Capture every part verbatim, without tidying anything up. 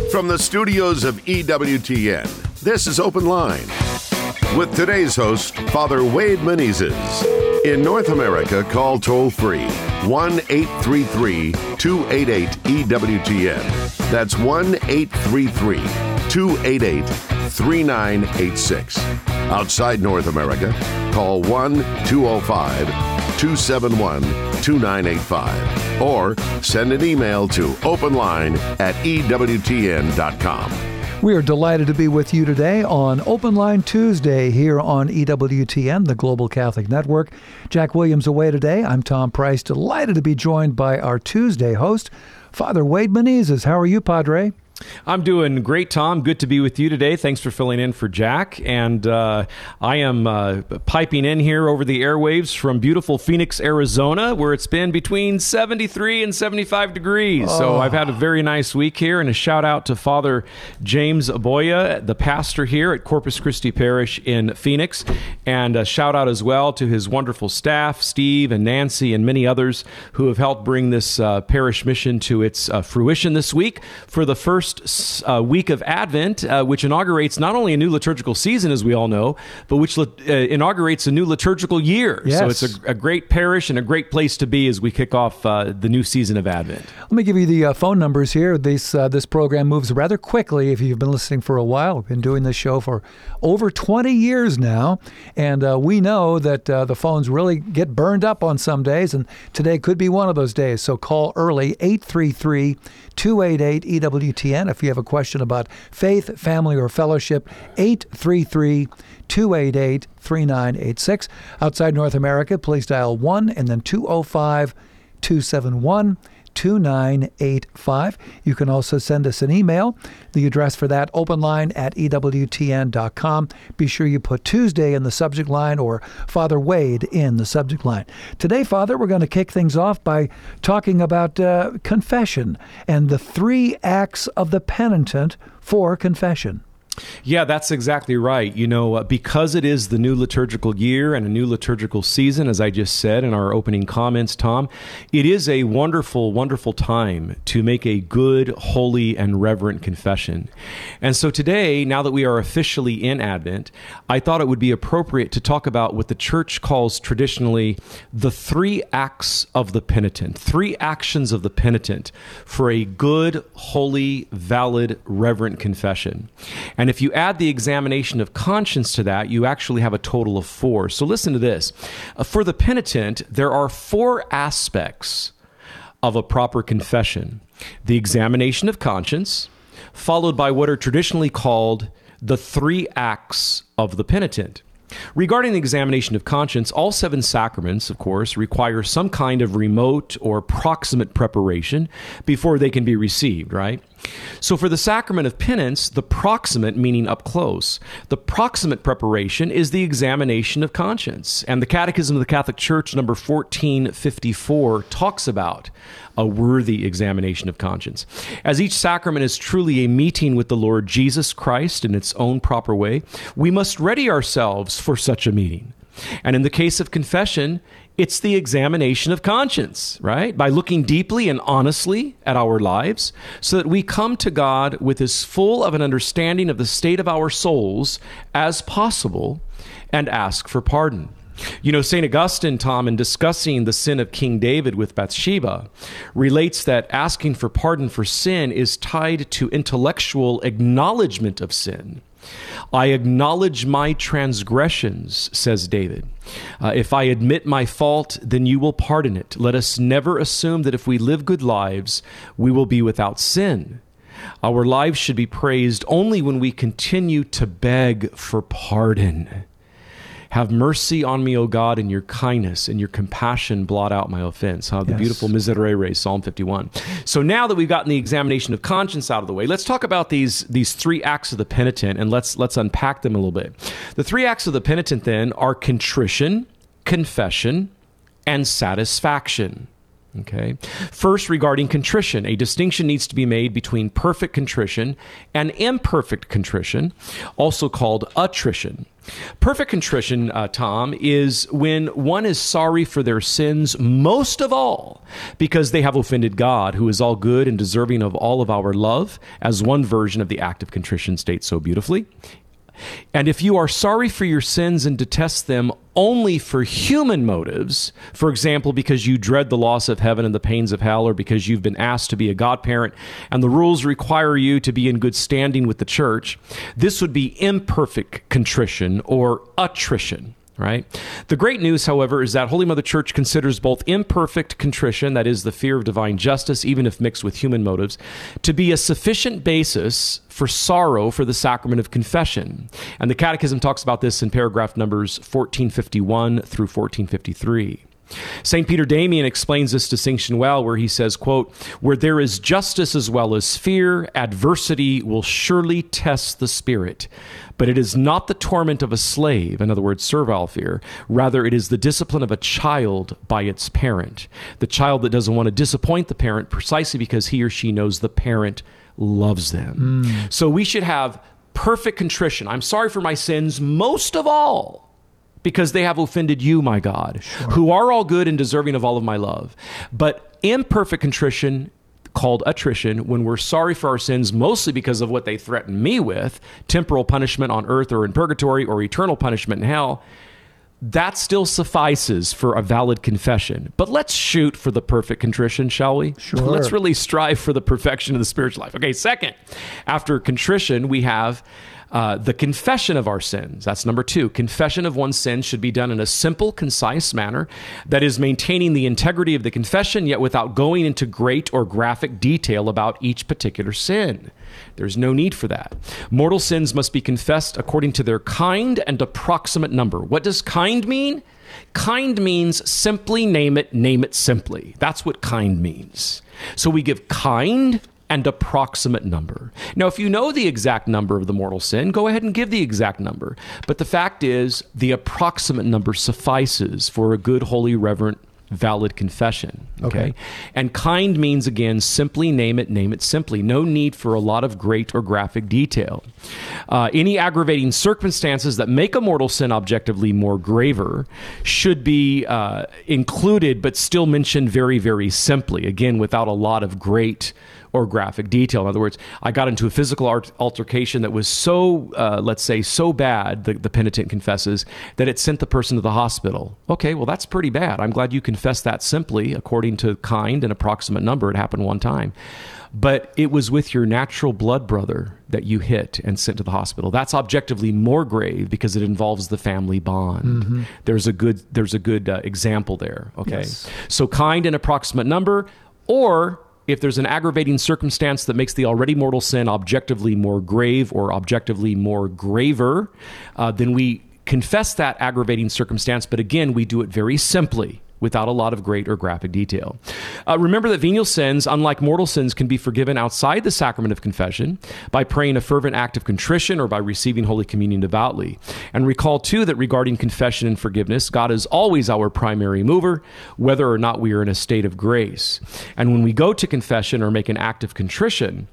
From the studios of E W T N, this is Open Line with today's host, Father Wade Menezes. In North America, call toll-free one eight three three, two eight eight, E W T N. That's one eight three three, two eight eight, three nine eight six. Outside North America, call one two zero five, two seven one, two nine eight five or send an email to openline at E W T N dot com. We are delighted to be with you today on Open Line Tuesday here on E W T N, the Global Catholic Network. Jack Williams away today. I'm Tom Price, delighted to be joined by our Tuesday host, Father Wade Menezes. How are you, Padre? I'm doing great, Tom. Good to be with you today. Thanks for filling in for Jack. And uh, I am uh, piping in here over the airwaves from beautiful Phoenix, Arizona, where it's been between seventy-three and seventy-five degrees. Oh. So I've had a very nice week here. And a shout out to Father James Aboya, the pastor here at Corpus Christi Parish in Phoenix. And a shout out as well to his wonderful staff, Steve and Nancy and many others who have helped bring this uh, parish mission to its uh, fruition this week for the first Uh, week of Advent, uh, which inaugurates not only a new liturgical season, as we all know, but which uh, inaugurates a new liturgical year. Yes. So it's a, a great parish and a great place to be as we kick off uh, the new season of Advent. Let me give you the uh, phone numbers here. This uh, this program moves rather quickly if you've been listening for a while. We've been doing this show for over twenty years now, and uh, we know that uh, the phones really get burned up on some days, and today could be one of those days. So call early, eight three three, two eight eight, E W T N. If you have a question about faith, family, or fellowship, eight three three, two eight eight, three nine eight six. Outside North America, please dial one and then two zero five, two seven one, two nine eight five. You can also send us an email. The address for that, openline at E W T N dot com. Be sure you put Tuesday in the subject line or Father Wade in the subject line. Today, Father, we're going to kick things off by talking about uh, confession and the three acts of the penitent for confession. Yeah, that's exactly right. You know, uh, because it is the new liturgical year and a new liturgical season, as I just said in our opening comments, Tom, it is a wonderful, wonderful time to make a good, holy, and reverent confession. And so today, now that we are officially in Advent, I thought it would be appropriate to talk about what the Church calls traditionally the three acts of the penitent, three actions of the penitent for a good, holy, valid, reverent confession. And And if you add the examination of conscience to that, you actually have a total of four. So listen to this. Uh, for the penitent, there are four aspects of a proper confession. The examination of conscience, followed by what are traditionally called the three acts of the penitent. Regarding the examination of conscience, all seven sacraments, of course, require some kind of remote or proximate preparation before they can be received, right? So for the sacrament of penance, the proximate, meaning up close, the proximate preparation is the examination of conscience. And the Catechism of the Catholic Church, number fourteen fifty-four, talks about a worthy examination of conscience. As each sacrament is truly a meeting with the Lord Jesus Christ in its own proper way, we must ready ourselves for such a meeting. And in the case of confession, it's the examination of conscience, right? By looking deeply and honestly at our lives so that we come to God with as full of an understanding of the state of our souls as possible and ask for pardon. You know, Saint Augustine, Tom, in discussing the sin of King David with Bathsheba, relates that asking for pardon for sin is tied to intellectual acknowledgement of sin. I acknowledge my transgressions, says David. Uh, if I admit my fault, then you will pardon it. Let us never assume that if we live good lives, we will be without sin. Our lives should be praised only when we continue to beg for pardon. Have mercy on me, O God, in your kindness and your compassion blot out my offense. Huh? The Yes. beautiful Miserere, Psalm fifty-one. So now that we've gotten the examination of conscience out of the way, let's talk about these, these three acts of the penitent, and let's, let's unpack them a little bit. The three acts of the penitent, then, are contrition, confession, and satisfaction. Okay. First, regarding contrition, a distinction needs to be made between perfect contrition and imperfect contrition, also called attrition. Perfect contrition, uh, Tom, is when one is sorry for their sins most of all because they have offended God, who is all good and deserving of all of our love, as one version of the act of contrition states so beautifully. And if you are sorry for your sins and detest them only for human motives, for example, because you dread the loss of heaven and the pains of hell, or because you've been asked to be a godparent and the rules require you to be in good standing with the church, this would be imperfect contrition or attrition. Right? The great news, however, is that Holy Mother Church considers both imperfect contrition, that is the fear of divine justice, even if mixed with human motives, to be a sufficient basis for sorrow for the sacrament of confession. And the Catechism talks about this in paragraph numbers fourteen fifty-one through fourteen fifty-three. Saint Peter Damian explains this distinction well, where he says, quote, "Where there is justice as well as fear, adversity will surely test the spirit. But it is not the torment of a slave," in other words, servile fear. "Rather, it is the discipline of a child by its parent. The child that doesn't want to disappoint the parent precisely because he or she knows the parent loves them." Mm. So we should have perfect contrition. I'm sorry for my sins most of all because they have offended you, my God, sure, who are all good and deserving of all of my love. But imperfect contrition, called attrition, when we're sorry for our sins mostly because of what they threaten me with, temporal punishment on earth or in purgatory, or eternal punishment in hell, that still suffices for a valid confession. But let's shoot for the perfect contrition, shall we? Sure. Let's really strive for the perfection of the spiritual life. Okay, second, after contrition, we have Uh, the confession of our sins. That's number two. Confession of one's sins should be done in a simple, concise manner that is maintaining the integrity of the confession, yet without going into great or graphic detail about each particular sin. There's no need for that. Mortal sins must be confessed according to their kind and approximate number. What does kind mean? Kind means simply name it, name it simply. That's what kind means. So we give kind and approximate number. Now, if you know the exact number of the mortal sin, go ahead and give the exact number. But the fact is, the approximate number suffices for a good, holy, reverent, valid confession. Okay? Okay. And kind means, again, simply name it, name it simply. No need for a lot of great or graphic detail. Uh, any aggravating circumstances that make a mortal sin objectively more graver should be uh, included, but still mentioned very, very simply. Again, without a lot of great or graphic detail. In other words, I got into a physical art- altercation that was so, uh, let's say, so bad, the, the penitent confesses, that it sent the person to the hospital. Okay, well, that's pretty bad. I'm glad you confessed that simply, according to kind and approximate number. It happened one time. But it was with your natural blood brother that you hit and sent to the hospital. That's objectively more grave because it involves the family bond. Mm-hmm. There's a good, there's a good uh, example there. Okay, yes. So kind and approximate number, or if there's an aggravating circumstance that makes the already mortal sin objectively more grave or objectively more graver, uh, then we confess that aggravating circumstance. But again, we do it very simply, without a lot of great or graphic detail. Uh, remember that venial sins, unlike mortal sins, can be forgiven outside the sacrament of confession by praying a fervent act of contrition or by receiving Holy Communion devoutly. And recall, too, that regarding confession and forgiveness, God is always our primary mover, whether or not we are in a state of grace. And when we go to confession or make an act of contrition,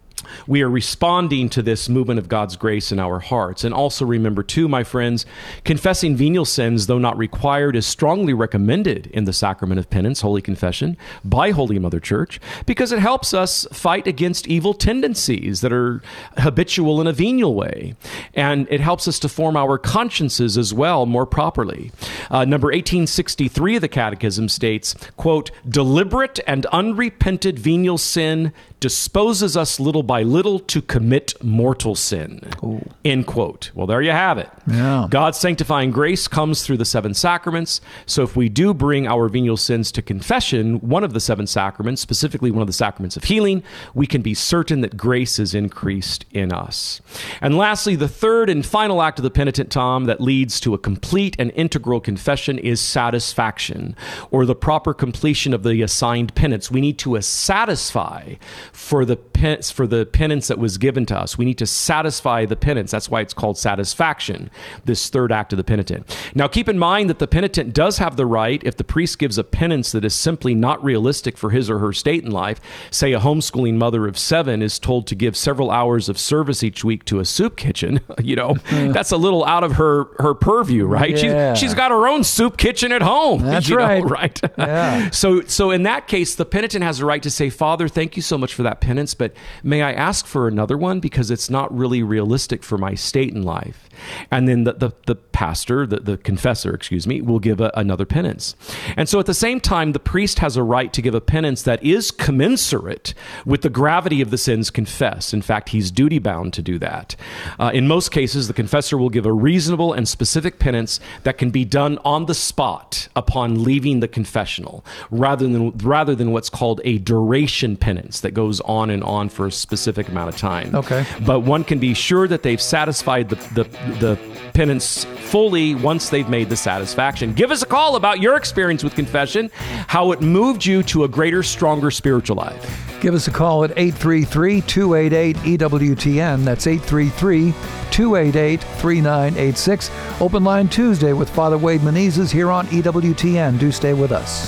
we are responding to this movement of God's grace in our hearts. And also remember, too, my friends, confessing venial sins, though not required, is strongly recommended in the sacrament of penance, Holy Confession, by Holy Mother Church, because it helps us fight against evil tendencies that are habitual in a venial way. And it helps us to form our consciences as well more properly. Uh, number eighteen sixty-three of the Catechism states, quote, "Deliberate and unrepented venial sin disposes us little by little to commit mortal sin." Ooh. End quote. Well, there you have it. Yeah. God's sanctifying grace comes through the seven sacraments. So if we do bring our venial sins to confession, one of the seven sacraments, specifically one of the sacraments of healing, we can be certain that grace is increased in us. And lastly, the third and final act of the penitent, Tom, that leads to a complete and integral confession is satisfaction, or the proper completion of the assigned penance. We need to uh, satisfy for the pen- for the penance that was given to us. We need to satisfy the penance. That's why it's called satisfaction, this third act of the penitent. Now, keep in mind that the penitent does have the right, if the priest gives a penance that is simply not realistic for his or her state in life, say a homeschooling mother of seven is told to give several hours of service each week to a soup kitchen, you know, that's a little out of her, her purview, right? Yeah. She's, she's got her own soup kitchen at home. That's you right. know, right? Yeah. so, so in that case, the penitent has the right to say, Father, thank you so much for that penance, but may I ask for another one because it's not really realistic for my state in life. And then the, the, the pastor, the, the confessor, excuse me, will give a, another penance. And so at the same time, the priest has a right to give a penance that is commensurate with the gravity of the sins confessed. In fact, he's duty bound to do that. Uh, in most cases, the confessor will give a reasonable and specific penance that can be done on the spot upon leaving the confessional, rather than rather than what's called a duration penance that goes on and on for a specific amount of time. Okay. But one can be sure that they've satisfied the, the, the penance fully once they've made the satisfaction. Give us a call about your experience with confession, how it moved you to a greater, stronger spiritual life. Give us a call at eight three three, two eight eight, E W T N. That's eight three three, two eight eight, three nine eight six. Open Line Tuesday with Father Wade Menezes here on E W T N. Do stay with us.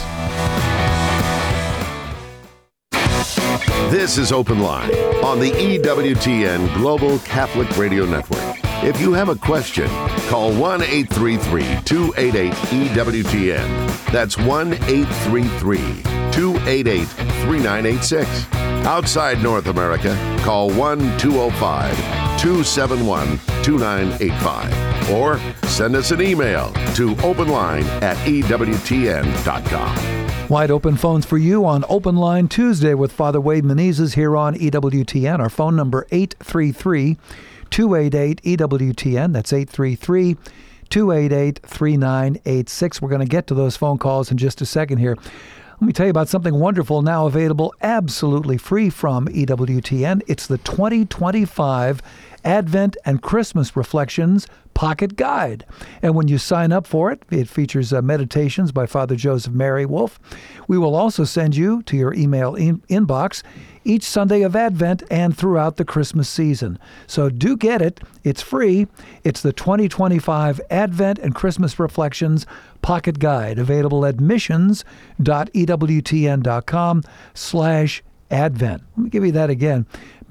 This is Open Line on the E W T N Global Catholic Radio Network. If you have a question, call one eight three three, two eight eight, E W T N. That's one eight three three, two eight eight, three nine eight six. Outside North America, call one two oh five, two seven one, two nine eight five. Or send us an email to openline at E W T N dot com. Wide open phones for you on Open Line Tuesday with Father Wade Menezes here on E W T N. Our phone number eight three three, two eight eight, E W T N. That's eight three three, two eight eight, three nine eight six. We're going to get to those phone calls in just a second here. Let me tell you about something wonderful now available absolutely free from E W T N. It's the twenty twenty-five Advent and Christmas Reflections Pocket Guide. And when you sign up for it, it features uh, meditations by Father Joseph Mary Wolf. We will also send you to your email in- inbox each Sunday of Advent and throughout the Christmas season. So do get it. It's free. It's the twenty twenty-five Advent and Christmas Reflections Pocket Guide, available at missions.ewtn.com slash Advent. Let me give you that again.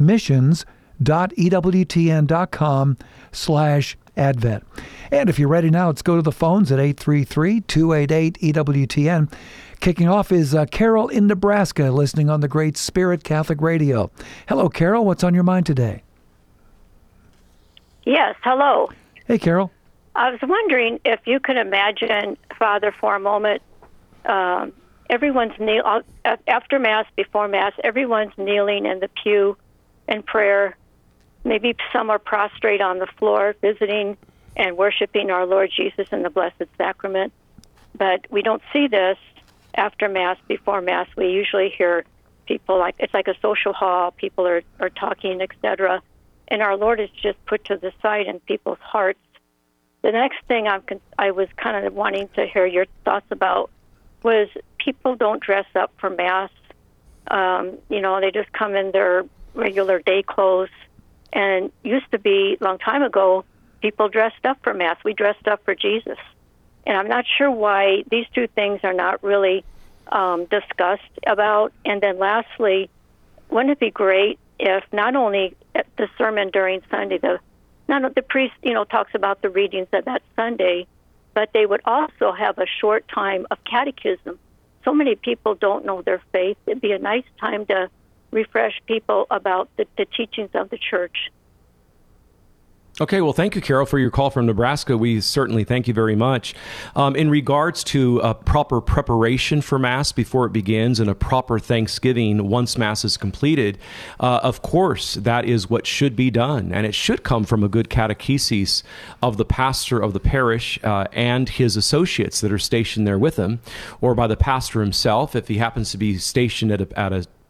missions.ewtn.com slash Advent. And if you're ready now, let's go to the phones at eight three three, two eight eight, E W T N. Kicking off is uh, Carol in Nebraska, listening on the Great Spirit Catholic Radio. Hello, Carol. What's on your mind today? Yes, hello. Hey, Carol. I was wondering if you could imagine, Father, for a moment, um, everyone's kneel after Mass, before Mass, everyone's kneeling in the pew in prayer. Maybe some are prostrate on the floor, visiting and worshiping our Lord Jesus in the Blessed Sacrament. But we don't see this after Mass, before Mass. We usually hear people like, it's like a social hall, people are, are talking, et cetera. And our Lord is just put to the side in people's hearts. The next thing I'm, I was kind of wanting to hear your thoughts about was people don't dress up for Mass. Um, you know, they just come in their regular day clothes. And used to be, a long time ago, people dressed up for Mass. We dressed up for Jesus. And I'm not sure why these two things are not really um, discussed about. And then lastly, wouldn't it be great if not only the sermon during Sunday, the not the priest, you know, talks about the readings of that Sunday, but they would also have a short time of catechism. So many people don't know their faith. It'd be a nice time to refresh people about the, the teachings of the Church. Okay, well, thank you, Carol, for your call from Nebraska. We certainly thank you very much. Um, in regards to a proper preparation for Mass before it begins and a proper Thanksgiving once Mass is completed, uh, of course, that is what should be done. And it should come from a good catechesis of the pastor of the parish uh, and his associates that are stationed there with him, or by the pastor himself if he happens to be stationed at a, at a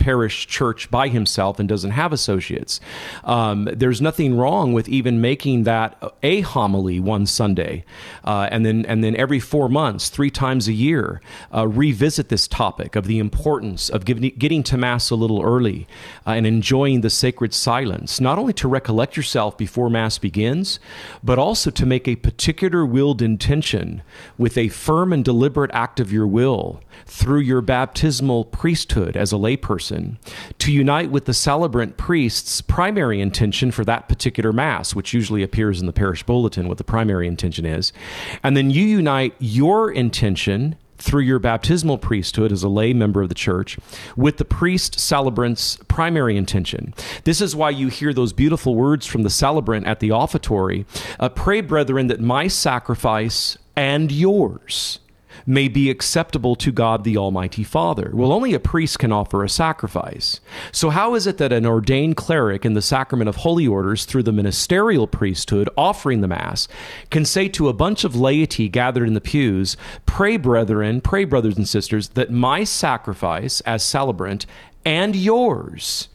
parish church by himself and doesn't have associates. Um, there's nothing wrong with even making that a homily one Sunday, uh, and then and then every four months, three times a year, uh, revisit this topic of the importance of giving, getting to Mass a little early uh, and enjoying the sacred silence, not only to recollect yourself before Mass begins, but also to make a particular willed intention with a firm and deliberate act of your will through your baptismal priesthood as a layperson to unite with the celebrant priest's primary intention for that particular Mass, which usually appears in the parish bulletin, what the primary intention is. And then you unite your intention through your baptismal priesthood as a lay member of the church with the priest celebrant's primary intention. This is why you hear those beautiful words from the celebrant at the offertory, uh, pray, brethren, that my sacrifice and yours may be acceptable to God the Almighty Father. Well, only a priest can offer a sacrifice. So how is it that an ordained cleric in the sacrament of holy orders through the ministerial priesthood offering the Mass can say to a bunch of laity gathered in the pews, pray, brethren, pray, brothers and sisters, that my sacrifice as celebrant and yours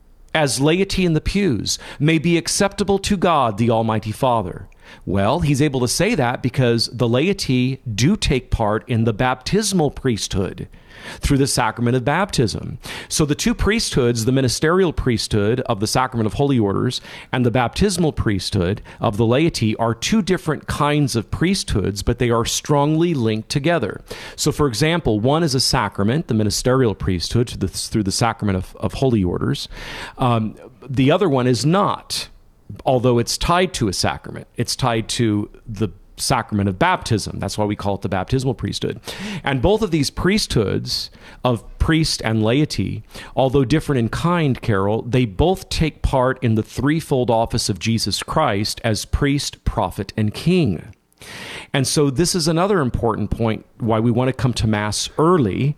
as laity in the pews may be acceptable to God the Almighty Father? Well, he's able to say that because the laity do take part in the baptismal priesthood through the sacrament of baptism. So the two priesthoods, the ministerial priesthood of the sacrament of holy orders and the baptismal priesthood of the laity, are two different kinds of priesthoods, but they are strongly linked together. So for example, one is a sacrament, the ministerial priesthood through the, through the sacrament of, of holy orders. Um, the other one is not. Although it's tied to a sacrament, it's tied to the sacrament of baptism. That's why we call it the baptismal priesthood. And both of these priesthoods of priest and laity, although different in kind, Carol, they both take part in the threefold office of Jesus Christ as priest, prophet, and king. And so this is another important point why we want to come to Mass early,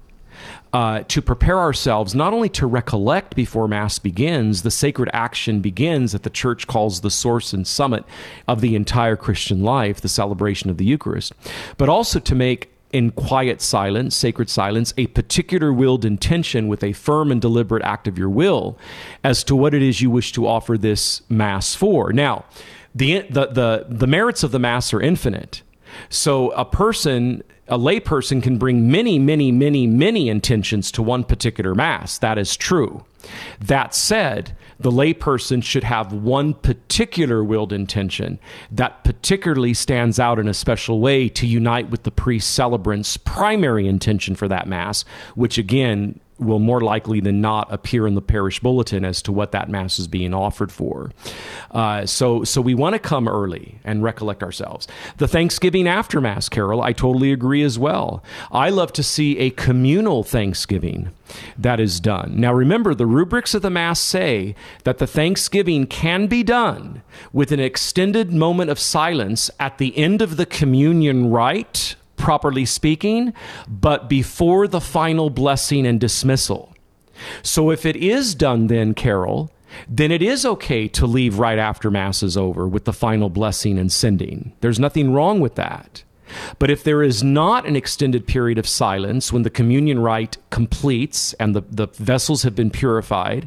Uh, to prepare ourselves not only to recollect before Mass begins, the sacred action begins that the Church calls the source and summit of the entire Christian life, the celebration of the Eucharist, but also to make in quiet silence, sacred silence, a particular willed intention with a firm and deliberate act of your will as to what it is you wish to offer this Mass for. Now, the the the, the merits of the Mass are infinite. So a person, a lay person can bring many, many, many, many intentions to one particular Mass. That is true. That said, the lay person should have one particular willed intention that particularly stands out in a special way to unite with the priest celebrant's primary intention for that Mass, which again will more likely than not appear in the parish bulletin as to what that Mass is being offered for. Uh, so so we want to come early and recollect ourselves. The Thanksgiving after Mass, Carol, I totally agree as well. I love to see a communal Thanksgiving that is done. Now remember, the rubrics of the Mass say that the Thanksgiving can be done with an extended moment of silence at the end of the communion rite, properly speaking, but before the final blessing and dismissal. So if it is done then, Carol, then it is okay to leave right after Mass is over with the final blessing and sending. There's nothing wrong with that. But if there is not an extended period of silence when the communion rite completes and the, the vessels have been purified,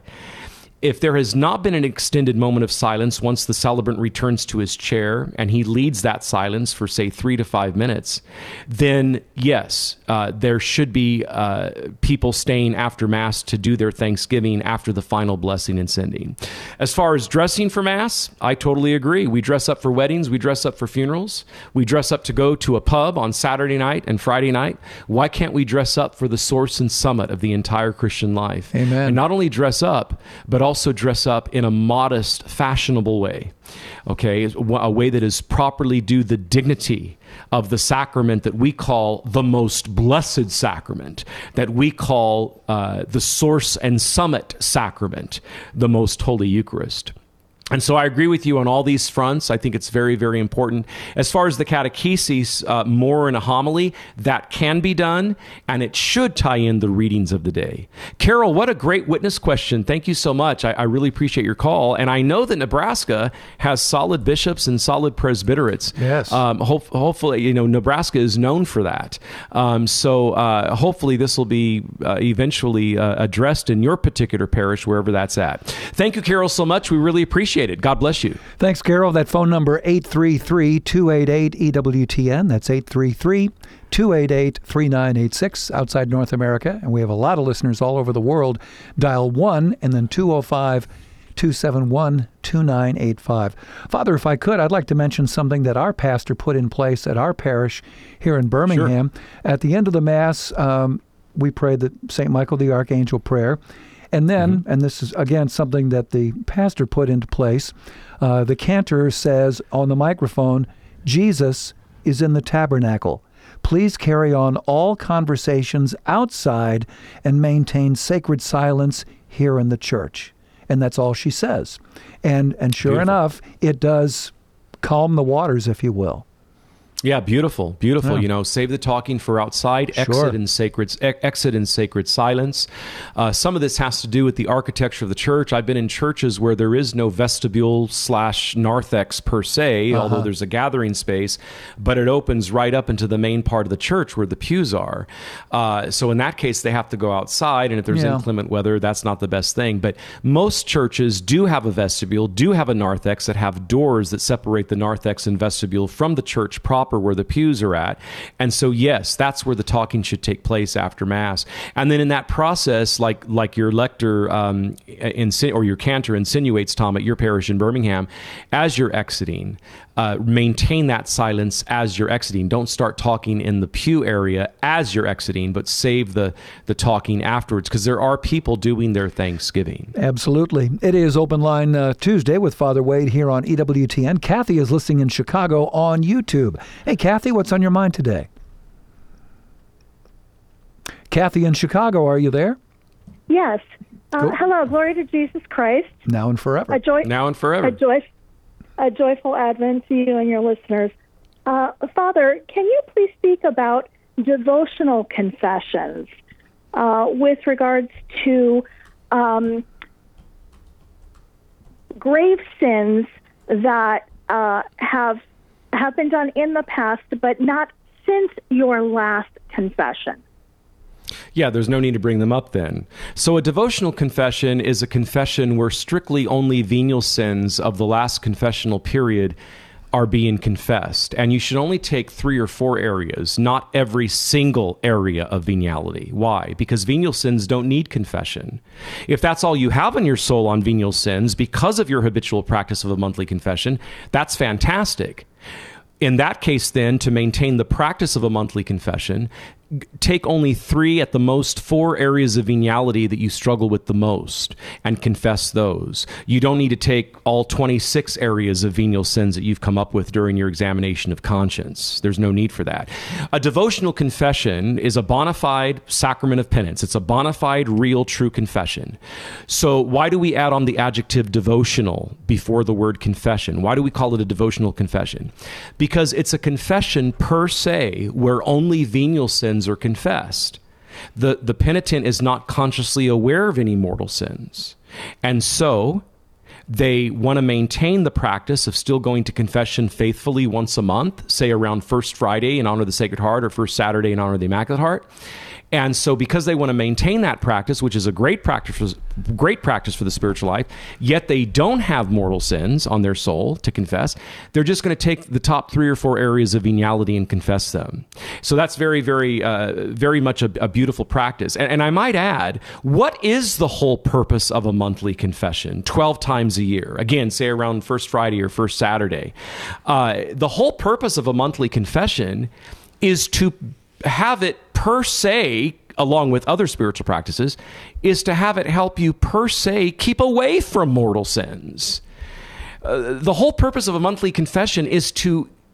if there has not been an extended moment of silence once the celebrant returns to his chair and he leads that silence for, say, three to five minutes, then yes, uh, there should be uh, people staying after Mass to do their Thanksgiving after the final blessing and sending. As far as dressing for Mass, I totally agree. We dress up for weddings. We dress up for funerals. We dress up to go to a pub on Saturday night and Friday night. Why can't we dress up for the source and summit of the entire Christian life? Amen. And not only dress up, but also also dress up in a modest, fashionable way, okay? A way that is properly due the dignity of the sacrament that we call the most blessed sacrament, that we call uh, the source and summit sacrament, the most holy Eucharist. And so I agree with you on all these fronts. I think it's very, very important. As far as the catechesis, uh, more in a homily, that can be done, and it should tie in the readings of the day. Carol, what a great witness question. Thank you so much. I, I really appreciate your call. And I know that Nebraska has solid bishops and solid presbyterates. Yes. Um, ho- hopefully, you know, Nebraska is known for that. Um, so uh, hopefully this will be uh, eventually uh, addressed in your particular parish, wherever that's at. Thank you, Carol, so much. We really appreciate it. God bless you. Thanks, Carol. That phone number, eight three three, two eight eight, E W T N. That's eight three three, two eight eight, three nine eight six outside North America. And we have a lot of listeners all over the world. Dial one and then two oh five, two seven one, two nine eight five. Father, if I could, I'd like to mention something that our pastor put in place at our parish here in Birmingham. Sure. At the end of the Mass, um, we pray the Saint Michael the Archangel prayer. And then, mm-hmm. and this is, again, something that the pastor put into place, uh, the cantor says on the microphone, Jesus is in the tabernacle. Please carry on all conversations outside and maintain sacred silence here in the church. And that's all she says. And, and sure Beautiful. enough, it does calm the waters, if you will. Yeah, beautiful, beautiful. Yeah. You know, save the talking for outside, Sure. exit in sacred, exit in sacred silence. Uh, some of this has to do with the architecture of the church. I've been in churches where there is no vestibule slash narthex per se, uh-huh. although there's a gathering space, but it opens right up into the main part of the church where the pews are. Uh, so in that case, they have to go outside, and if there's Yeah. inclement weather, that's not the best thing. But most churches do have a vestibule, do have a narthex that have doors that separate the narthex and vestibule from the church proper, where the pews are at. And so, yes, that's where the talking should take place after Mass. And then in that process, like like your lector um, insin- or your cantor insinuates, Tom, at your parish in Birmingham, as you're exiting, uh, maintain that silence as you're exiting. Don't start talking in the pew area as you're exiting, but save the, the talking afterwards, because there are people doing their Thanksgiving. Absolutely. It is Open Line uh, Tuesday with Father Wade here on E W T N. Kathy is listening in Chicago on YouTube. Hey, Kathy, what's on your mind today? Kathy in Chicago, are you there? Yes. Uh, Cool. Hello, glory to Jesus Christ. Now and forever. A joy, Now and forever. a joy, a joyful Advent to you and your listeners. Uh, Father, can you please speak about devotional confessions uh, with regards to um, grave sins that uh, have have been done in the past, but not since your last confession? Yeah, there's no need to bring them up then. So a devotional confession is a confession where strictly only venial sins of the last confessional period are being confessed. And you should only take three or four areas, not every single area of veniality. Why? Because venial sins don't need confession. If that's all you have in your soul on venial sins because of your habitual practice of a monthly confession, that's fantastic. In that case, then, to maintain the practice of a monthly confession, take only three, at the most four areas of veniality that you struggle with the most and confess those. You don't need to take all twenty-six areas of venial sins that you've come up with during your examination of conscience. There's no need for that. A devotional confession is a bona fide sacrament of penance. It's a bona fide, real, true confession. So why do we add on the adjective devotional before the word confession? Why do we call it a devotional confession? Because it's a confession per se where only venial sins are confessed. The, the penitent is not consciously aware of any mortal sins. And so they want to maintain the practice of still going to confession faithfully once a month, say around First Friday in honor of the Sacred Heart or First Saturday in honor of the Immaculate Heart. And so because they want to maintain that practice, which is a great practice for, great practice for the spiritual life, yet they don't have mortal sins on their soul to confess, they're just going to take the top three or four areas of veniality and confess them. So that's very, very, uh, very much a, a beautiful practice. And, and I might add, what is the whole purpose of a monthly confession twelve times a year? Again, say around First Friday or First Saturday. Uh, the whole purpose of a monthly confession is to have it per se, along with other spiritual practices, is to have it help you per se keep away from mortal sins. Uh, the whole purpose of a monthly confession is to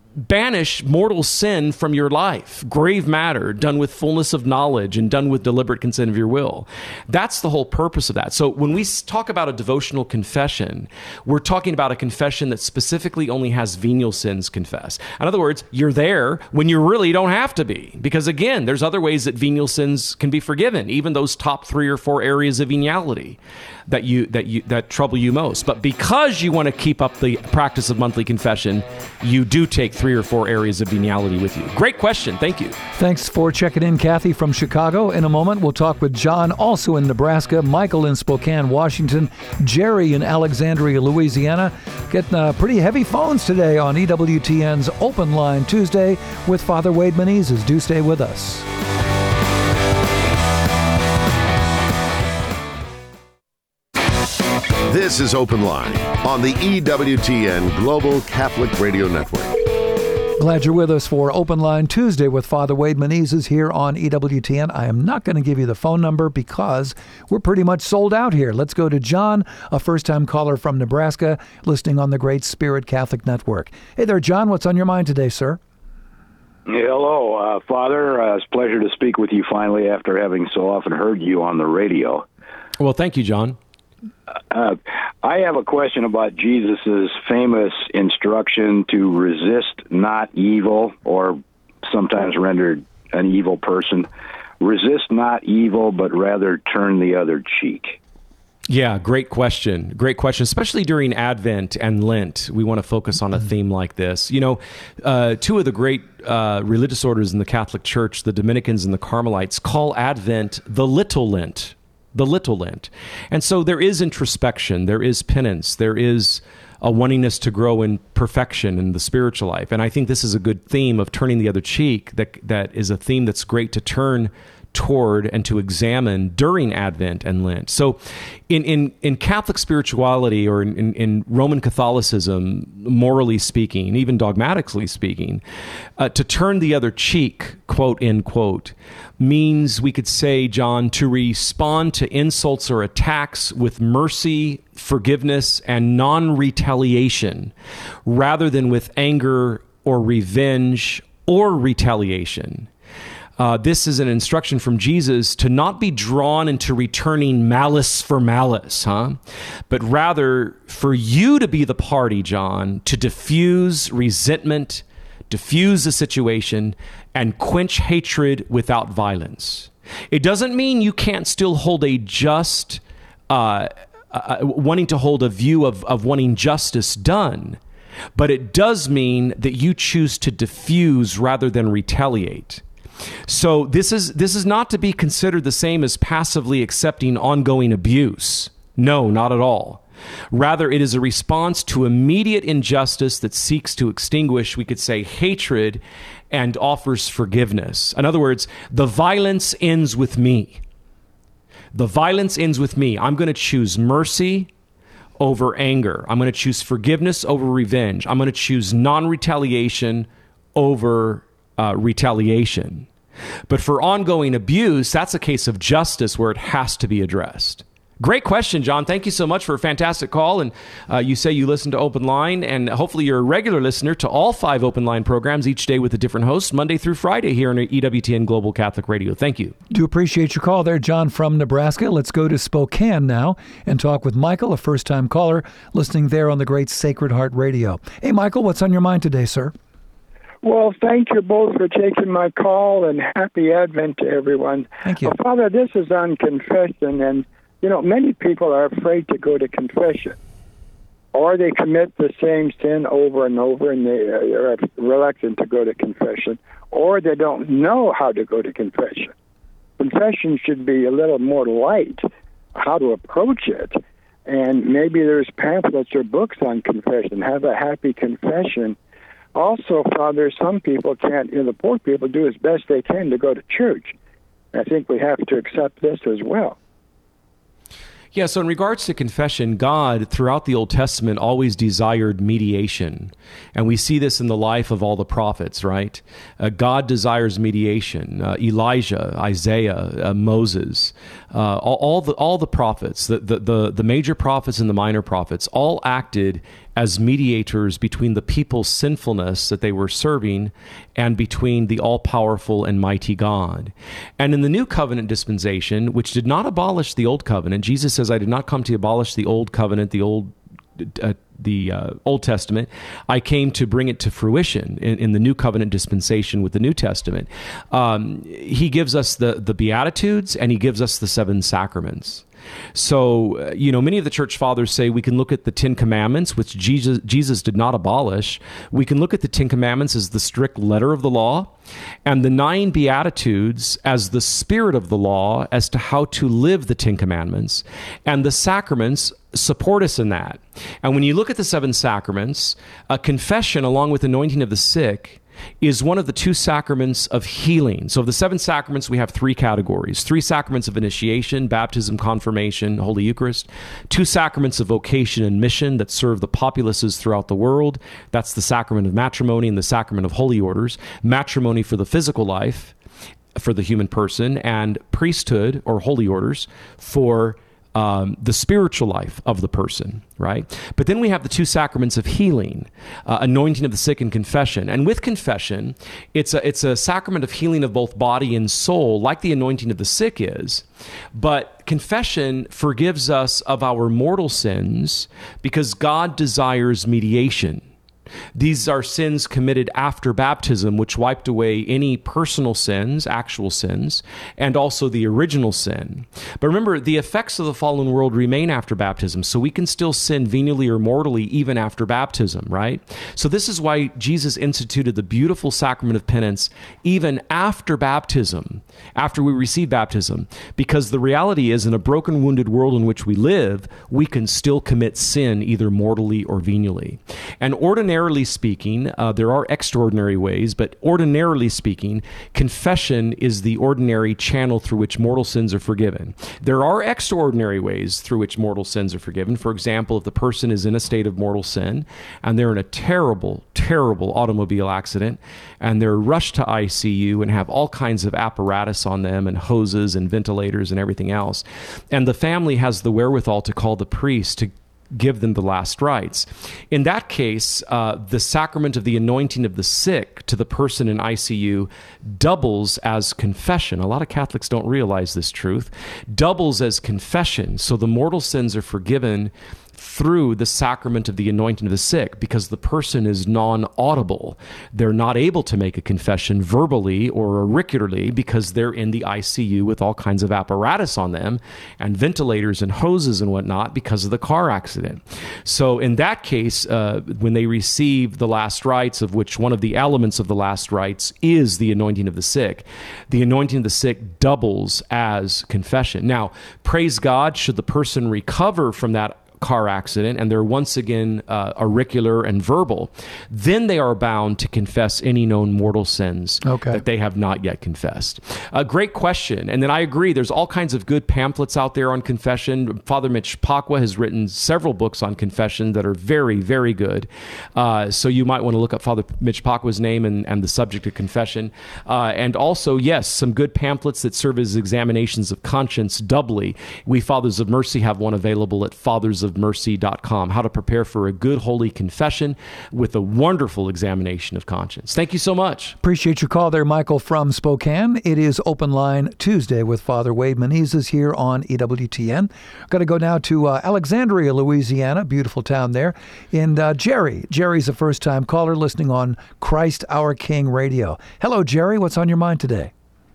banish mortal sin from your life, grave matter, done with fullness of knowledge and done with deliberate consent of your will. That's the whole purpose of that. So when we talk about a devotional confession, we're talking about a confession that specifically only has venial sins confessed. In other words, you're there when you really don't have to be. Because again, there's other ways that venial sins can be forgiven, even those top three or four areas of veniality that you that you that trouble you most. But because you want to keep up the practice of monthly confession, you do take three or four areas of veniality with you. Great question. Thank you. Thanks for checking in, Kathy from Chicago. In a moment, we'll talk with John, also in Nebraska, Michael in Spokane, Washington, Jerry in Alexandria, Louisiana. Getting uh, pretty heavy phones today on E W T N's Open Line Tuesday with Father Wade Menezes. Do stay with us. This is Open Line on the E W T N Global Catholic Radio Network. Glad you're with us for Open Line Tuesday with Father Wade Menezes here on E W T N. I am not going to give you the phone number because we're pretty much sold out here. Let's go to John, a first-time caller from Nebraska, listening on the Great Spirit Catholic Network. Hey there, John. What's on your mind today, sir? Hello, uh, Father. Uh, it's a pleasure to speak with you finally after having so often heard you on the radio. Well, thank you, John. Uh, I have a question about Jesus' famous instruction to resist not evil, or sometimes rendered an evil person. Resist not evil, but rather turn the other cheek. Yeah, great question. Great question, especially during Advent and Lent. We want to focus on a theme like this. You know, uh, two of the great uh, religious orders in the Catholic Church, the Dominicans and the Carmelites, call Advent the Little Lent. The Little Lent. And so there is introspection, there is penance, there is a wantingness to grow in perfection in the spiritual life. And I think this is a good theme of turning the other cheek. That that is a theme that's great to turn toward and to examine during Advent and Lent. So in in, in Catholic spirituality, or in, in, in Roman Catholicism, morally speaking, even dogmatically speaking, uh, to turn the other cheek, quote, end quote, means, we could say, John, to respond to insults or attacks with mercy, forgiveness, and non-retaliation, rather than with anger or revenge or retaliation. Uh, this is an instruction from Jesus to not be drawn into returning malice for malice, huh? But rather for you to be the party, John, to diffuse resentment, diffuse the situation, and quench hatred without violence. It doesn't mean you can't still hold a just, uh, uh, wanting to hold a view of, of wanting justice done, but it does mean that you choose to diffuse rather than retaliate. So this is this is not to be considered the same as passively accepting ongoing abuse. No, not at all. Rather, it is a response to immediate injustice that seeks to extinguish, we could say, hatred and offers forgiveness. In other words, the violence ends with me. The violence ends with me. I'm going to choose mercy over anger. I'm going to choose forgiveness over revenge. I'm going to choose non-retaliation over uh, retaliation. But for ongoing abuse, that's a case of justice where it has to be addressed. Great question, John. Thank you so much for a fantastic call. And uh, you say you listen to Open Line, and hopefully you're a regular listener to all five Open Line programs each day with a different host, Monday through Friday here on E W T N Global Catholic Radio. Thank you. Do appreciate your call there, John from Nebraska. Let's go to Spokane now and talk with Michael, a first-time caller, listening there on the great Sacred Heart Radio. Hey, Michael, what's on your mind today, sir? Well, thank you both for taking my call, and happy Advent to everyone. Thank you. Well, Father, this is on confession, and, you know, many people are afraid to go to confession, or they commit the same sin over and over, and they are reluctant to go to confession, or they don't know how to go to confession. Confession should be a little more light, how to approach it, and maybe there's pamphlets or books on confession. Have a happy confession. Also, Father, some people can't, you know, the poor people do as best they can to go to church. I think we have to accept this as well. Yeah, so in regards to confession, God, throughout the Old Testament, always desired mediation. And we see this in the life of all the prophets, right? Uh, God desires mediation. Uh, Elijah, Isaiah, uh, Moses, uh, all, all the all the prophets, the, the the the major prophets and the minor prophets, all acted as mediators between the people's sinfulness that they were serving and between the all-powerful and mighty God. And in the New Covenant dispensation, which did not abolish the Old Covenant, Jesus says, I did not come to abolish the Old Covenant, the Old uh, the uh, Old Testament. I came to bring it to fruition in, in the New Covenant dispensation with the New Testament. Um, he gives us the, the Beatitudes, and he gives us the seven sacraments. So, uh, you know, many of the church fathers say we can look at the Ten Commandments, which Jesus, Jesus did not abolish. We can look at the Ten Commandments as the strict letter of the law, and the nine Beatitudes as the spirit of the law as to how to live the Ten Commandments. And the sacraments support us in that. And when you look at the seven sacraments, a confession along with anointing of the sick is one of the two sacraments of healing. So of the seven sacraments, we have three categories. Three sacraments of initiation, baptism, confirmation, Holy Eucharist. Two sacraments of vocation and mission that serve the populaces throughout the world. That's the sacrament of matrimony and the sacrament of holy orders. Matrimony for the physical life, for the human person, and priesthood or holy orders for Um, the spiritual life of the person, right? But then we have the two sacraments of healing, uh, anointing of the sick and confession. And with confession, it's a, it's a sacrament of healing of both body and soul, like the anointing of the sick is. But confession forgives us of our mortal sins because God desires mediation. These are sins committed after baptism, which wiped away any personal sins, actual sins, and also the original sin. But remember, the effects of the fallen world remain after baptism, so we can still sin venially or mortally even after baptism, right? So this is why Jesus instituted the beautiful sacrament of penance even after baptism, after we receive baptism, because the reality is in a broken, wounded world in which we live, we can still commit sin either mortally or venially. And ordinarily speaking, uh, there are extraordinary ways, but ordinarily speaking, confession is the ordinary channel through which mortal sins are forgiven. There are extraordinary ways through which mortal sins are forgiven. For example, if the person is in a state of mortal sin and they're in a terrible, terrible automobile accident and they're rushed to I C U and have all kinds of apparatus on them and hoses and ventilators and everything else, and the family has the wherewithal to call the priest to give them the last rites. In that case, uh, the sacrament of the anointing of the sick to the person in I C U doubles as confession. A lot of Catholics don't realize this truth. Doubles as confession. So the mortal sins are forgiven through the sacrament of the anointing of the sick because the person is non-audible. They're not able to make a confession verbally or auricularly because they're in the I C U with all kinds of apparatus on them and ventilators and hoses and whatnot because of the car accident. So in that case, uh, when they receive the last rites, of which one of the elements of the last rites is the anointing of the sick, the anointing of the sick doubles as confession. Now, praise God, should the person recover from that car accident and they're once again uh, auricular and verbal, then they are bound to confess any known mortal sins okay. that they have not yet confessed. A great question. And then I agree, there's all kinds of good pamphlets out there on confession. Father Mitch Pacwa has written several books on confession that are very, very good. Uh, so you might want to look up Father Mitch Pacwa's name and, and the subject of confession. Uh, and also, yes, some good pamphlets that serve as examinations of conscience doubly. We Fathers of Mercy have one available at fathers of mercy dot com, how to prepare for a good holy confession with a wonderful examination of conscience. Thank you so much. Appreciate your call there, Michael from Spokane. It is Open Line Tuesday with Father Wade Menezes here on E W T N. Got to go now to uh, Alexandria, Louisiana, beautiful town there. And uh, Jerry. Jerry's a first-time caller listening on Christ Our King Radio. Hello, Jerry. What's on your mind today?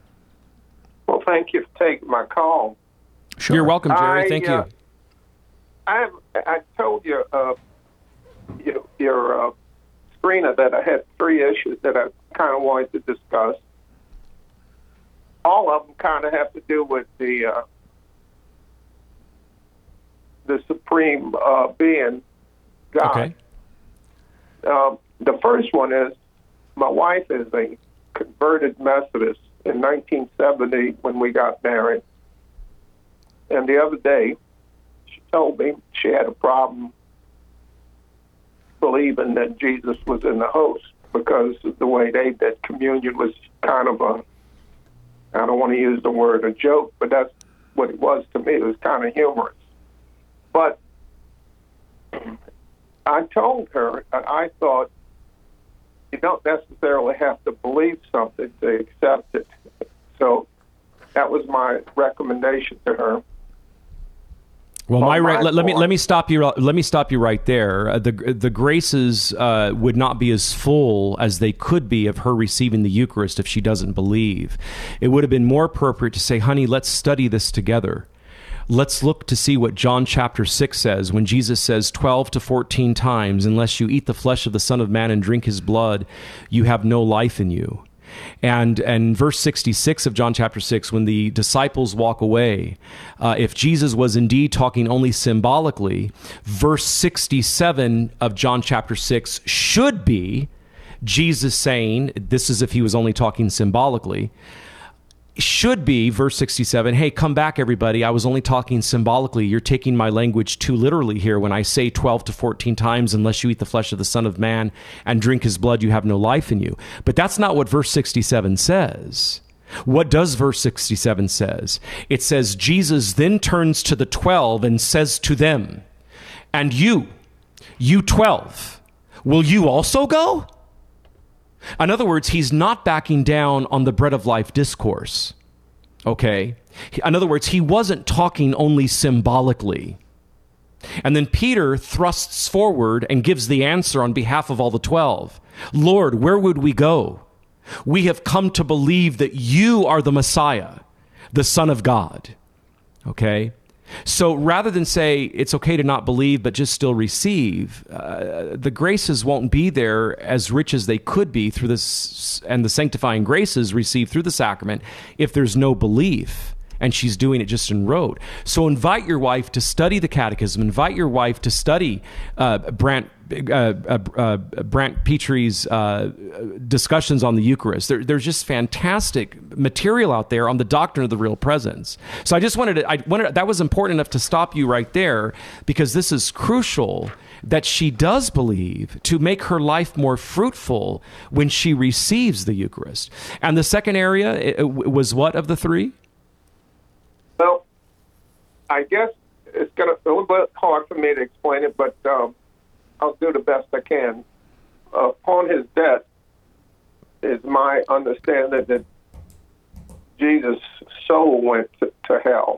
Well, thank you for taking my call. Sure. You're welcome, Jerry. I, thank uh, you. I I told you, uh, you your uh, screener that I had three issues that I kind of wanted to discuss. All of them kind of have to do with the uh, the supreme uh, being, God. Okay. Uh, the first one is my wife is a converted Methodist in nineteen seventy when we got married, and the other day told me she had a problem believing that Jesus was in the host because of the way they did communion was kind of a, I don't want to use the word a joke, but that's what he was to me. It was kind of humorous. But I told her, I thought, you don't necessarily have to believe something to accept it. So that was my recommendation to her. Well, my, my let, let me let me stop you. Let me stop you right there. Uh, the the graces uh, would not be as full as they could be of her receiving the Eucharist if she doesn't believe. It would have been more appropriate to say, "Honey, let's study this together. Let's look to see what John chapter six says when Jesus says twelve to fourteen times, unless you eat the flesh of the Son of Man and drink his blood, you have no life in you." And and verse sixty-six of John chapter six, when the disciples walk away, uh, if Jesus was indeed talking only symbolically, verse sixty-seven of John chapter six should be Jesus saying, this is if he was only talking symbolically, should be verse sixty-seven, hey, come back, everybody. I was only talking symbolically. You're taking my language too literally here when I say twelve to fourteen times, unless you eat the flesh of the Son of Man and drink his blood, you have no life in you. But that's not what verse sixty-seven says. What does verse sixty-seven says? It says, Jesus then turns to the twelve and says to them, and you, you twelve, will you also go? In other words, he's not backing down on the bread of life discourse, okay? In other words, he wasn't talking only symbolically. And then Peter thrusts forward and gives the answer on behalf of all the twelve. Lord, where would we go? We have come to believe that you are the Messiah, the Son of God, okay? So rather than say it's okay to not believe but just still receive, uh, the graces won't be there as rich as they could be through this, and the sanctifying graces received through the sacrament if there's no belief and she's doing it just in rote. So invite your wife to study the catechism. Invite your wife to study uh, Brant uh, uh, uh, Brant Petry's uh, discussions on the Eucharist. There, there's just fantastic material out there on the doctrine of the real presence. So I just wanted to, I wanted, that was important enough to stop you right there, because this is crucial that she does believe to make her life more fruitful when she receives the Eucharist. And the second area it, it was what of the three? Well, I guess it's going to be a little bit hard for me to explain it, but um, I'll do the best I can. Uh, upon his death, is my understanding that Jesus' soul went to, to hell.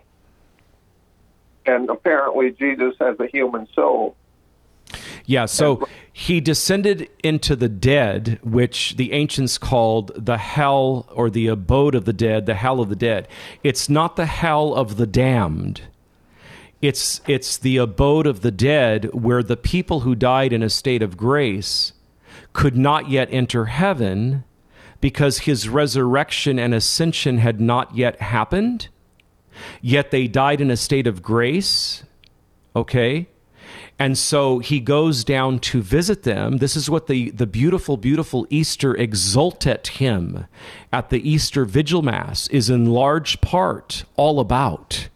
And apparently Jesus has a human soul. Yeah, so he descended into the dead, which the ancients called the hell, or the abode of the dead, the hell of the dead. It's not the hell of the damned. It's it's the abode of the dead, where the people who died in a state of grace could not yet enter heaven because his resurrection and ascension had not yet happened, yet they died in a state of grace, okay? And so he goes down to visit them. This is what the, the beautiful, beautiful Easter Exultet hymn at the Easter Vigil Mass is in large part all about,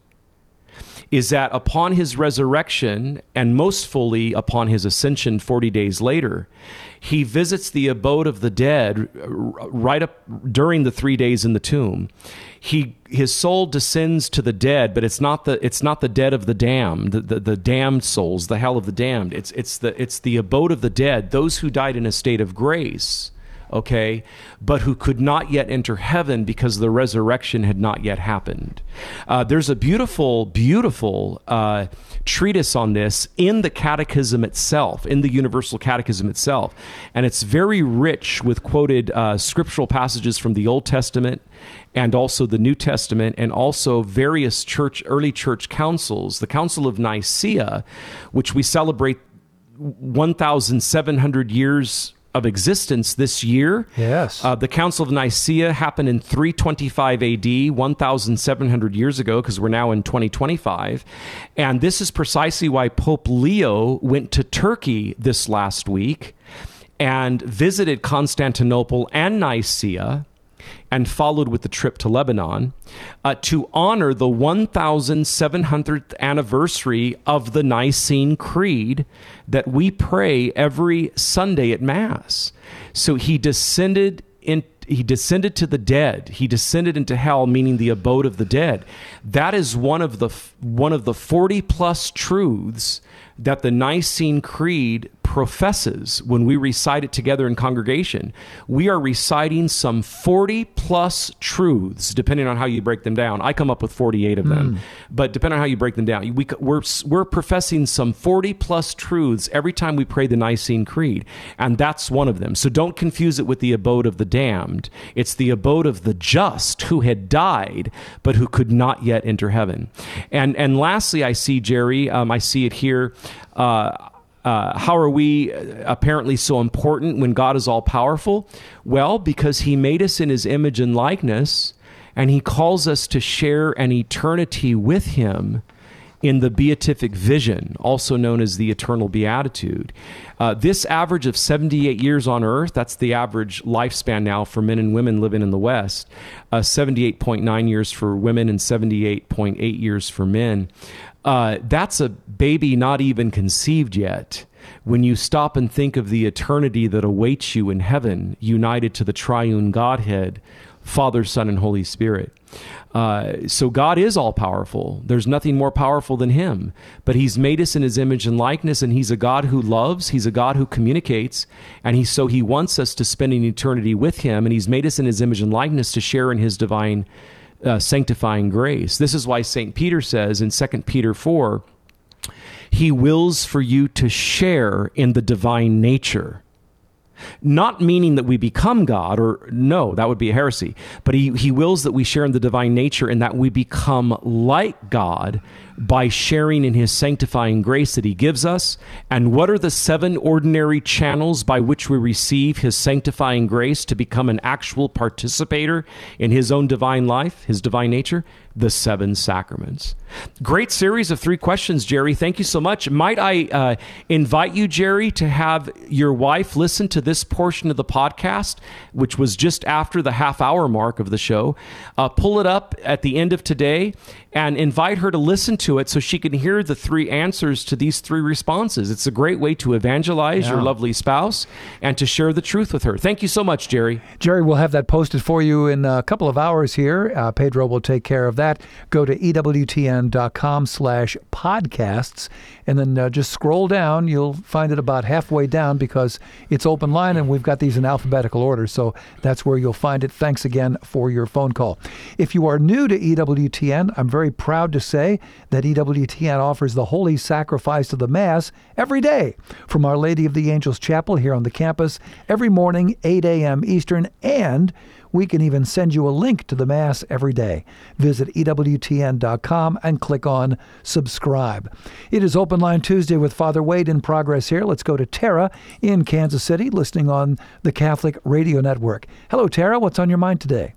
is that upon his resurrection, and most fully upon his ascension forty days later, he visits the abode of the dead right up during the three days in the tomb. He his soul descends to the dead, but it's not the it's not the dead of the damned, the, the, the damned souls, the hell of the damned. It's it's the it's the abode of the dead, those who died in a state of grace, okay, but who could not yet enter heaven because the resurrection had not yet happened. Uh, there's a beautiful, beautiful uh, treatise on this in the Catechism itself, in the Universal Catechism itself, and it's very rich with quoted uh, scriptural passages from the Old Testament and also the New Testament, and also various church, early church councils. The Council of Nicaea, which we celebrate one thousand seven hundred years of existence this year. Yes. Uh, the Council of Nicaea happened in three twenty-five A D, one thousand seven hundred years ago, because we're now in twenty twenty-five. And this is precisely why Pope Leo went to Turkey this last week and visited Constantinople and Nicaea, and followed with the trip to Lebanon, uh, to honor the one thousand seven hundredth anniversary of the Nicene Creed that we pray every Sunday at Mass. So he descended in, he descended to the dead. He descended into hell, meaning the abode of the dead. That is one of the one of the forty plus truths that the Nicene Creed professes when we recite it together in congregation. We are reciting some forty plus truths, depending on how you break them down. I come up with forty-eight of them, mm. but depending on how you break them down, we, we're, we're professing some forty plus truths every time we pray the Nicene Creed, and that's one of them. So don't confuse it with the abode of the damned. It's the abode of the just who had died, but who could not yet enter heaven. And and lastly, I see, Jerry, um, I see it here, uh, Uh, how are we apparently so important when God is all powerful? Well, because he made us in his image and likeness, and he calls us to share an eternity with him in the beatific vision, also known as the eternal beatitude. Uh, this average of seventy-eight years on earth, that's the average lifespan now for men and women living in the West, uh, seventy-eight point nine years for women and seventy-eight point eight years for men. Uh, that's a baby not even conceived yet. When you stop and think of the eternity that awaits you in heaven, united to the triune Godhead, Father, Son, and Holy Spirit. Uh, so God is all powerful. There's nothing more powerful than him. But he's made us in his image and likeness, and he's a God who loves. He's a God who communicates. And he, so he wants us to spend an eternity with him. And he's made us in his image and likeness to share in his divine Uh, sanctifying grace. This is why Saint Peter says in Second Peter four, he wills for you to share in the divine nature. Not meaning that we become God, or no, that would be a heresy, but he, he wills that we share in the divine nature and that we become like God by sharing in his sanctifying grace that he gives us. And what are the seven ordinary channels by which we receive his sanctifying grace to become an actual participator in his own divine life, his divine nature? The seven sacraments. Great series of three questions, Jerry. Thank you so much. Might I uh, invite you, Jerry, to have your wife listen to this portion of the podcast, which was just after the half hour mark of the show. Uh, pull it up at the end of today and invite her to listen to it so she can hear the three answers to these three responses. It's a great way to evangelize yeah. your lovely spouse and to share the truth with her. Thank you so much, Jerry. Jerry, we'll have that posted for you in a couple of hours here. Uh, Pedro will take care of that. Go to ewtn.com slash podcasts and then uh, just scroll down. You'll find it about halfway down because it's open line and we've got these in alphabetical order. So that's where you'll find it. Thanks again for your phone call. If you are new to E W T N, I'm very proud to say that E W T N offers the holy sacrifice of the Mass every day from Our Lady of the Angels Chapel here on the campus every morning, eight a.m. Eastern, and we can even send you a link to the Mass every day. Visit E W T N dot com and click on subscribe. It is Open Line Tuesday with Father Wade in progress here. Let's go to Tara in Kansas City, listening on the Catholic Radio Network. Hello, Tara. What's on your mind today?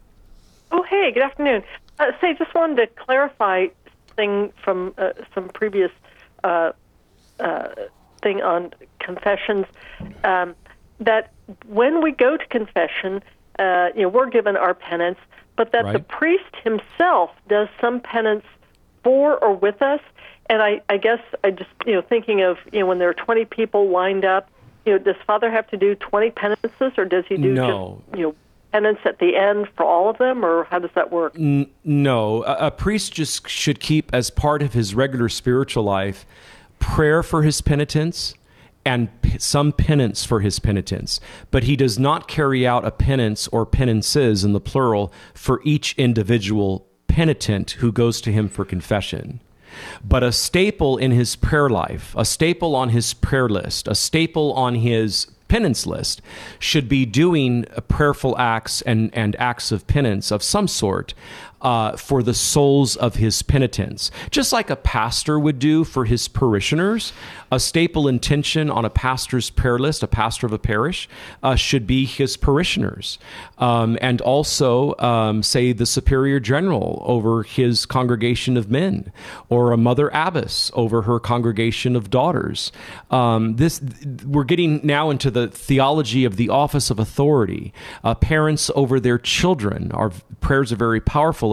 Oh, hey, good afternoon. Uh, say, just wanted to clarify thing from uh, some previous uh, uh, thing on confessions, um, that when we go to confession, uh, you know, we're given our penance, but that right. the priest himself does some penance for or with us. And I, I guess I just, you know, thinking of, you know, when there are twenty people lined up, you know, does Father have to do twenty penances, or does he do no. just, you know, penance at the end for all of them, or how does that work? N- no, a, a priest just should keep as part of his regular spiritual life prayer for his penitents and p- some penance for his penitents. But he does not carry out a penance or penances in the plural for each individual penitent who goes to him for confession. But a staple in his prayer life, a staple on his prayer list, a staple on his penance list should be doing prayerful acts and, and acts of penance of some sort uh, for the souls of his penitents. Just like a pastor would do for his parishioners, a staple intention on a pastor's prayer list, a pastor of a parish, uh, should be his parishioners. Um, and also, um, say, the superior general over his congregation of men, or a mother abbess over her congregation of daughters. Um, this we're getting now into the theology of the office of authority. Uh, parents over their children. Our prayers are very powerful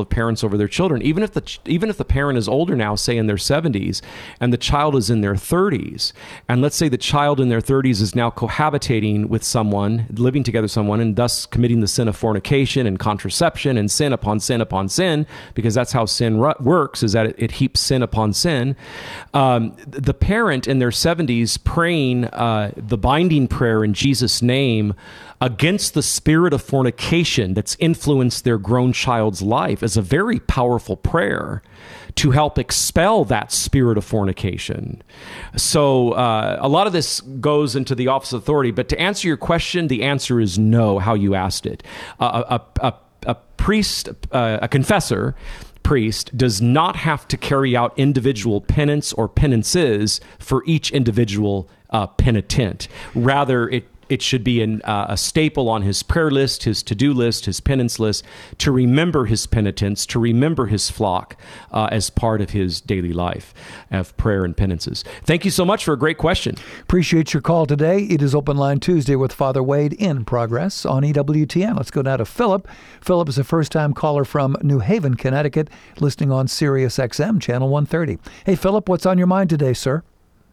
of parents over their children. Even if the ch- even if the parent is older now, say in their seventies, and the child is in their thirties, and let's say the child in their thirties is now cohabitating with someone, living together with someone, and thus committing the sin of fornication and contraception and sin upon sin upon sin, because that's how sin ru- works, is that it, it heaps sin upon sin. Um, the parent in their seventies praying uh, the binding prayer in Jesus' name against the spirit of fornication that's influenced their grown child's life is a very powerful prayer to help expel that spirit of fornication. So uh, a lot of this goes into the office of authority, but to answer your question, the answer is no, how you asked it. Uh, a, a, a priest, uh, a confessor, priest does not have to carry out individual penance or penances for each individual uh, penitent. Rather, it It should be an, uh, a staple on his prayer list, his to-do list, his penance list, to remember his penitence, to remember his flock uh, as part of his daily life of prayer and penances. Thank you so much for a great question. Appreciate your call today. It is Open Line Tuesday with Father Wade in progress on E W T N. Let's go now to Philip. Philip is a first-time caller from New Haven, Connecticut, listening on Sirius X M, Channel one thirty. Hey, Philip, what's on your mind today, sir?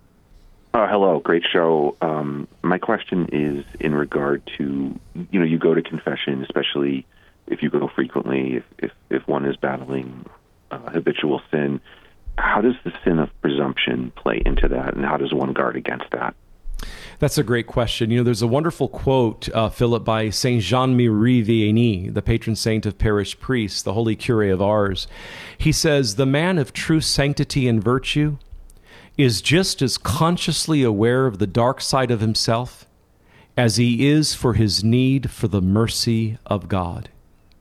Uh, hello, great show. Um, my question is in regard to, you know, you go to confession, especially if you go frequently, if, if, if one is battling uh, habitual sin. How does the sin of presumption play into that, and how does one guard against that? That's a great question. You know, there's a wonderful quote, uh, Philip, by Saint Jean-Marie Vianney, the patron saint of parish priests, the holy cure of Ars. He says, "The man of true sanctity and virtue is just as consciously aware of the dark side of himself as he is for his need for the mercy of God.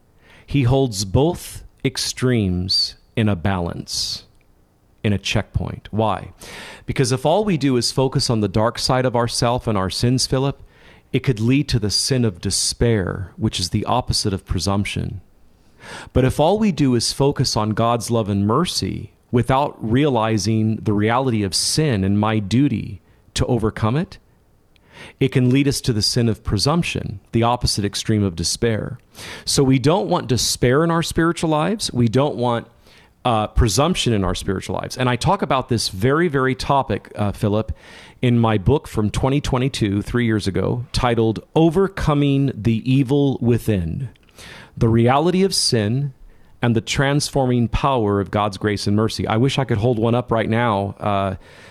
He holds both extremes in a balance, in a checkpoint." Why? Because if all we do is focus on the dark side of ourself and our sins, Philip, it could lead to the sin of despair, which is the opposite of presumption. But if all we do is focus on God's love and mercy, without realizing the reality of sin and my duty to overcome it, it can lead us to the sin of presumption, the opposite extreme of despair. So we don't want despair in our spiritual lives. We don't want uh, presumption in our spiritual lives. And I talk about this very, very topic, uh, Philip, in my book from twenty twenty-two, three years ago, titled Overcoming the Evil Within: The Reality of Sin and the Transforming Power of God's Grace and Mercy. I wish I could hold one up right now uh,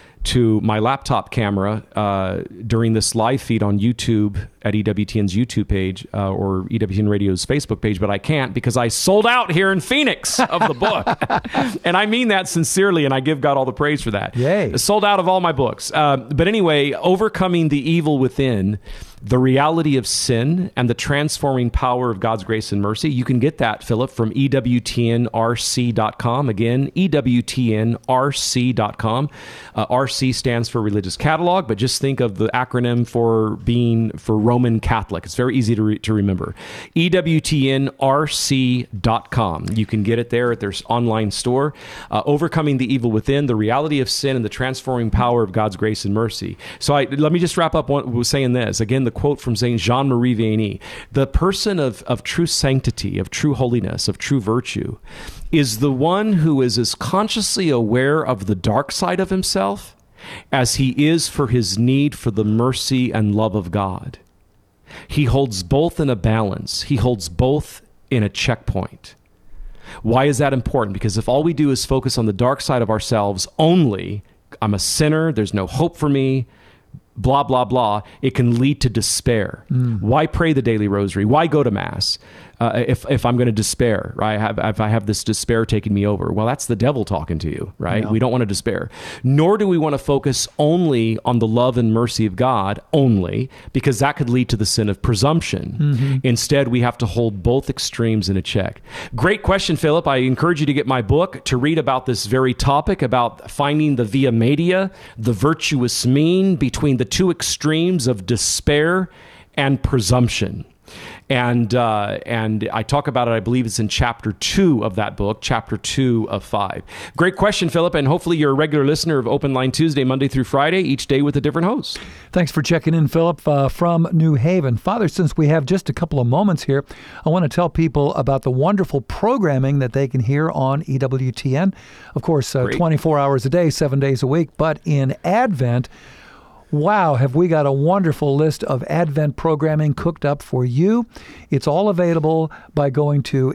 to my laptop camera uh, during this live feed on YouTube at E W T N's YouTube page uh, or E W T N Radio's Facebook page, but I can't because I sold out here in Phoenix of the book. And I mean that sincerely, and I give God all the praise for that. Yay. I sold out of all my books. Uh, but anyway, Overcoming the Evil Within: The Reality of Sin and the Transforming Power of God's Grace and Mercy. You can get that, Philip, from E W T N R C dot com. Again, E W T N R C dot com. Uh, R C stands for Religious Catalog, but just think of the acronym for being for Roman Catholic. It's very easy to, re- to remember. E W T N R C dot com. You can get it there at their online store. Uh, Overcoming the Evil Within: The Reality of Sin and the Transforming Power of God's Grace and Mercy. So I, let me just wrap up one, with saying this. Again, the quote from Saint Jean-Marie Vianney: "The person of, of true sanctity, of true holiness, of true virtue, is the one who is as consciously aware of the dark side of himself as he is for his need for the mercy and love of God. He holds both in a balance. He holds both in a checkpoint." Why is that important? Because if all we do is focus on the dark side of ourselves only, I'm a sinner, there's no hope for me, blah, blah, blah, it can lead to despair. Mm. Why pray the daily rosary? Why go to Mass? Uh, if if I'm going to despair, right? I have, if I have this despair taking me over, well, that's the devil talking to you, right? Yeah. We don't want to despair. Nor do we want to focus only on the love and mercy of God only, because that could lead to the sin of presumption. Mm-hmm. Instead, we have to hold both extremes in a check. Great question, Philip. I encourage you to get my book to read about this very topic, about finding the via media, the virtuous mean between the two extremes of despair and presumption. And uh, and I talk about it, I believe it's in chapter two of that book, chapter two of five. Great question, Philip, and hopefully you're a regular listener of Open Line Tuesday, Monday through Friday, each day with a different host. Thanks for checking in, Philip, uh, from New Haven. Father, since we have just a couple of moments here, I want to tell people about the wonderful programming that they can hear on E W T N. Of course, uh, twenty-four hours a day, seven days a week, but in Advent, wow, have we got a wonderful list of Advent programming cooked up for you. It's all available by going to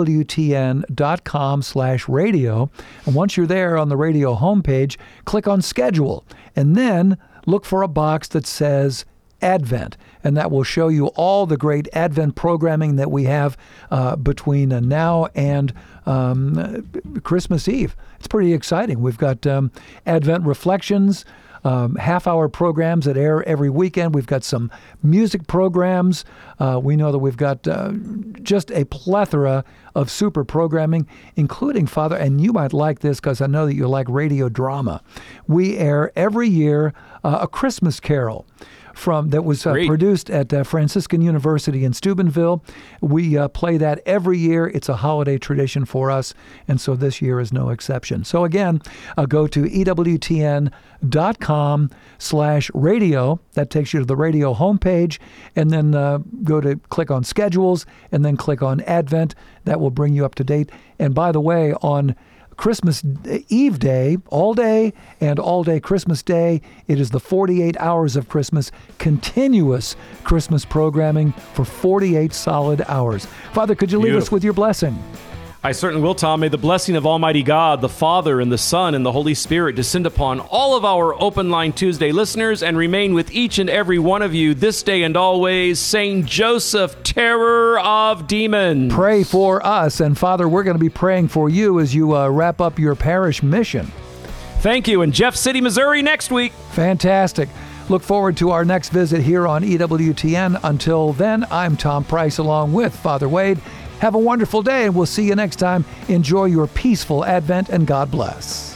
ewtn.com slash radio. And once you're there on the radio homepage, click on schedule and then look for a box that says Advent, and that will show you all the great Advent programming that we have uh, between uh, now and um, Christmas Eve. It's pretty exciting. We've got um, Advent Reflections, Um, half-hour programs that air every weekend. We've got some music programs. Uh, we know that we've got uh, just a plethora of super programming, including, Father, and you might like this because I know that you like radio drama. We air every year uh, a Christmas Carol from that was uh, produced at uh, Franciscan University in Steubenville. We uh, play that every year. It's a holiday tradition for us, and so this year is no exception. So again, uh, go to ewtn.com slash radio. That takes you to the radio homepage, and then uh, go to click on schedules, and then click on Advent. That will bring you up to date. And by the way, on Christmas Eve Day, all day, and all day Christmas Day, it is the forty-eight hours of Christmas, continuous Christmas programming for forty-eight solid hours. Father, could you leave Beautiful. us with your blessing? I certainly will, Tom. May the blessing of Almighty God, the Father, and the Son, and the Holy Spirit descend upon all of our Open Line Tuesday listeners and remain with each and every one of you this day and always. Saint Joseph, terror of demons. Pray for us. And Father, we're going to be praying for you as you uh, wrap up your parish mission. Thank you. And Jeff City, Missouri next week. Fantastic. Look forward to our next visit here on E W T N. Until then, I'm Tom Price along with Father Wade. Have a wonderful day, and we'll see you next time. Enjoy your peaceful Advent, and God bless.